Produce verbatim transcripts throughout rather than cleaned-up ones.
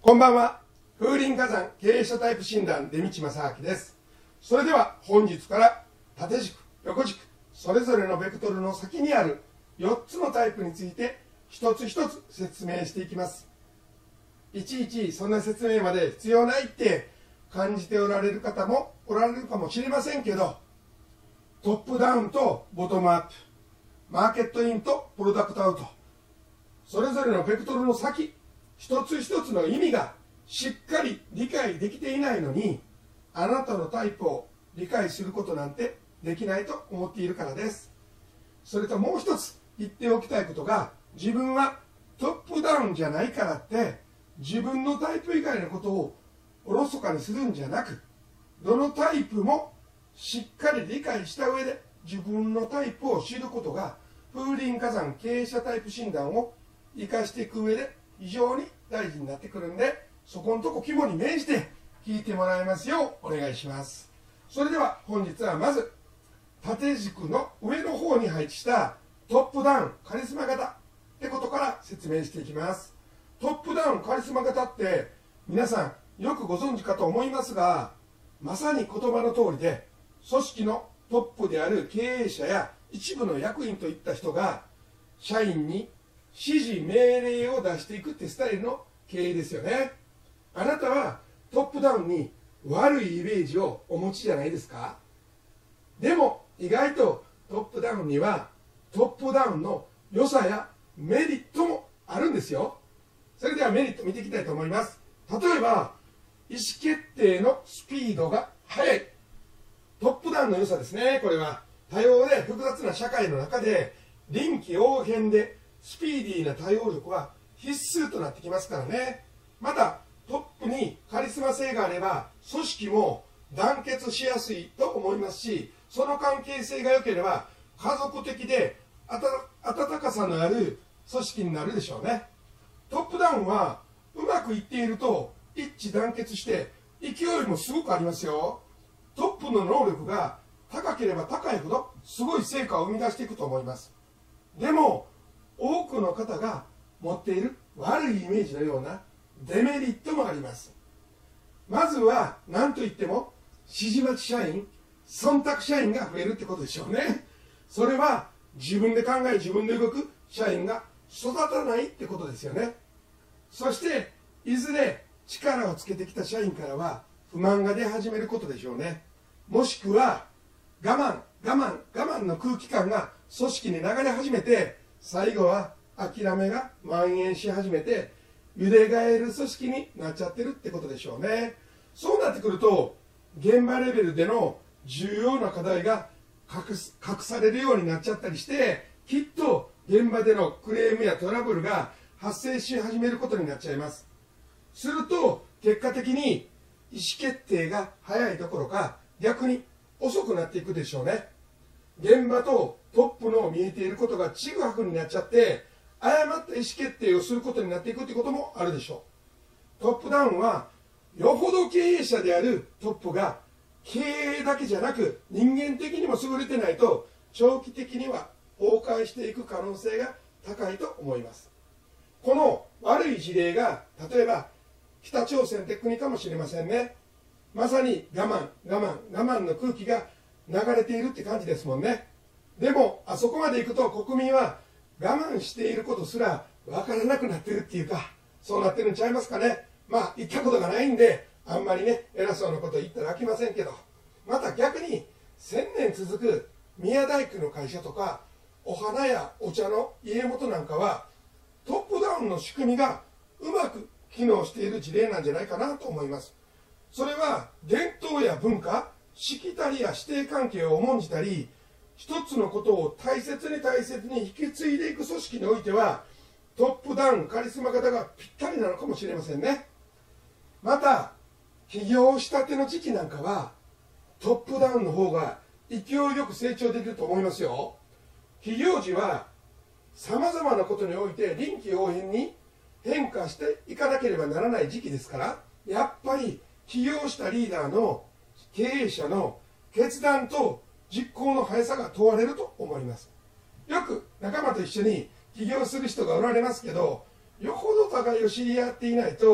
こんばんは。風林火山経営者タイプ診断出道正明です。それでは本日から縦軸、横軸、それぞれのベクトルの先にあるよっつのタイプについて一つ一つ説明していきます。いちいちそんな説明まで必要ないって感じておられる方もおられるかもしれませんけど、トップダウンとボトムアップ、マーケットインとプロダクトアウト、それぞれのベクトルの先一つ一つの意味がしっかり理解できていないのに、あなたのタイプを理解することなんてできないと思っているからです。それともう一つ言っておきたいことが、自分はトップダウンじゃないからって自分のタイプ以外のことをおろそかにするんじゃなく、どのタイプもしっかり理解した上で自分のタイプを知ることが、風林火山経営者タイプ診断を生かしていく上で非常に大事になってくるんで、そこのとこ肝に銘じて聞いてもらえますようお願いします。それでは本日はまず縦軸の上の方に配置したトップダウンカリスマ型ってことから説明していきます。トップダウンカリスマ型って皆さんよくご存知かと思いますが、まさに言葉の通りで、組織のトップである経営者や一部の役員といった人が社員に指示命令を出していくってスタイルの経営ですよね。あなたはトップダウンに悪いイメージをお持ちじゃないですか。でも意外とトップダウンにはトップダウンの良さやメリットもあるんですよ。それではメリット見ていきたいと思います。例えば意思決定のスピードが速い、トップダウンの良さですね。これは多様で複雑な社会の中で臨機応変でスピーディーな対応力は必須となってきますからね。またトップにカリスマ性があれば組織も団結しやすいと思いますし、その関係性が良ければ家族的で温かさのある組織になるでしょうね。トップダウンはうまくいっていると一致団結して勢いもすごくありますよ。トップの能力が高ければ高いほどすごい成果を生み出していくと思います。でも多くの方が持っている悪いイメージのようなデメリットもあります。まずは何といっても指示待ち社員、忖度社員が増えるってことでしょうね。それは自分で考え自分で動く社員が育たないってことですよね。そしていずれ力をつけてきた社員からは不満が出始めることでしょうね。もしくは我慢我慢我慢の空気感が組織に流れ始めて、最後は諦めが蔓延し始めて揺れ返る組織になっちゃってるってことでしょうね。そうなってくると現場レベルでの重要な課題が隠す隠されるようになっちゃったりして、きっと現場でのクレームやトラブルが発生し始めることになっちゃいます。すると結果的に意思決定が早いどころか逆に遅くなっていくでしょうね。現場とトップの見えていることがちぐはぐになっちゃって誤った意思決定をすることになっていくということもあるでしょう。トップダウンはよほど経営者であるトップが経営だけじゃなく人間的にも優れてないと長期的には崩壊していく可能性が高いと思います。この悪い事例が例えば北朝鮮って国かもしれませんね。まさに我慢我慢我慢の空気が流れているって感じですもんね。でもあそこまで行くと国民は我慢していることすら分からなくなってるっていうか、そうなってるんちゃいますかね。まあ言ったことがないんであんまりね偉そうなこと言ったらあきませんけど、また逆にせんねん続く宮大工の会社とかお花やお茶の家元なんかはトップダウンの仕組みがうまく機能している事例なんじゃないかなと思います。それは伝統や文化、しきたりや師弟関係を重んじたり、一つのことを大切に大切に引き継いでいく組織においてはトップダウンカリスマ型がぴったりなのかもしれませんね。また起業したての時期なんかはトップダウンの方が勢いよく成長できると思いますよ。起業時はさまざまなことにおいて臨機応変に変化していかなければならない時期ですから、やっぱり起業したリーダーの経営者の決断と実行の速さが問われると思います。よく仲間と一緒に起業する人がおられますけど、よほど互いを知り合っていないと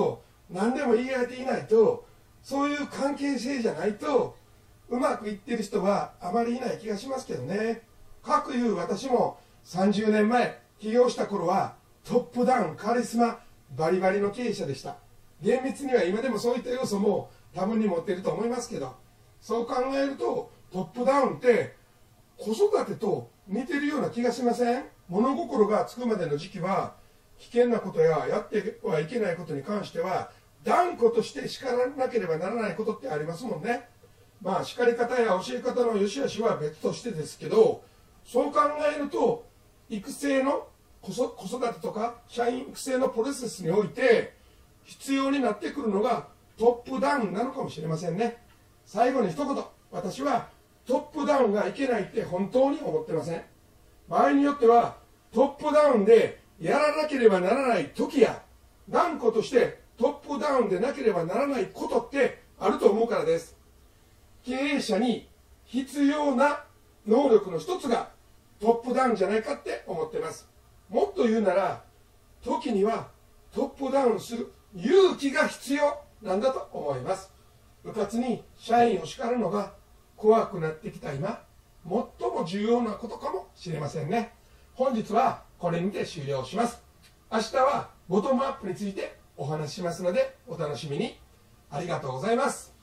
何でも言い合えていないと、そういう関係性じゃないとうまくいってる人はあまりいない気がしますけどね。かくいう私もさんじゅうねんまえ起業した頃はトップダウンカリスマバリバリの経営者でした。厳密には今でもそういった要素も多分に持っていると思いますけど、そう考えるとトップダウンって子育てと似てるような気がしません？物心がつくまでの時期は危険なことややってはいけないことに関しては断固として叱らなければならないことってありますもんね。まあ叱り方や教え方の良し悪しは別としてですけど、そう考えると育成の子育てとか社員育成のプロセスにおいて必要になってくるのがトップダウンなのかもしれませんね。最後に一言、私はトップダウンがいけないって本当に思ってません。場合によってはトップダウンでやらなければならない時や断固としてトップダウンでなければならないことってあると思うからです。経営者に必要な能力の一つがトップダウンじゃないかって思ってます。もっと言うなら、時にはトップダウンする勇気が必要なんだと思います。うかつに社員を叱るのが怖くなってきた今、最も重要なことかもしれませんね。本日はこれにて終了します。明日はボトムアップについてお話ししますのでお楽しみに。ありがとうございます。